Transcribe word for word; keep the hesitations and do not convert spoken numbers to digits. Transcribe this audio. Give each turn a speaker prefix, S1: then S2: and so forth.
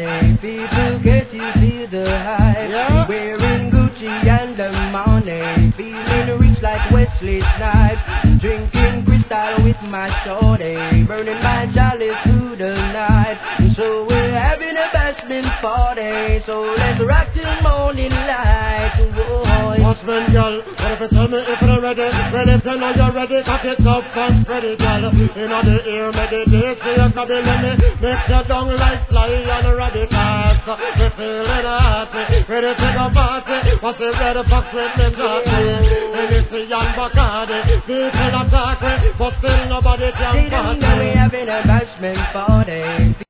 S1: party. People get you feel the hype.
S2: Yeah.
S1: Wearing Gucci and the money. Feeling rich like Wesley Snipes. Drinking crystal with my shorty. Burning my chalice through the night. So we're having a bashment party. So let's rock till morning light. Whoa.
S2: Husband, girl, what if you tell me if you're ready? Ready, tell me you're ready. Cock it up and spread it, girl. In the ear, meditate, see your body, let me make your down like fly and ready fast. We feeling happy, ready to go party. What's the ready for Christmas party? And it's the young Bacardi, people attack me, but still nobody can
S1: They don't
S2: party.
S1: know we having a bashment party.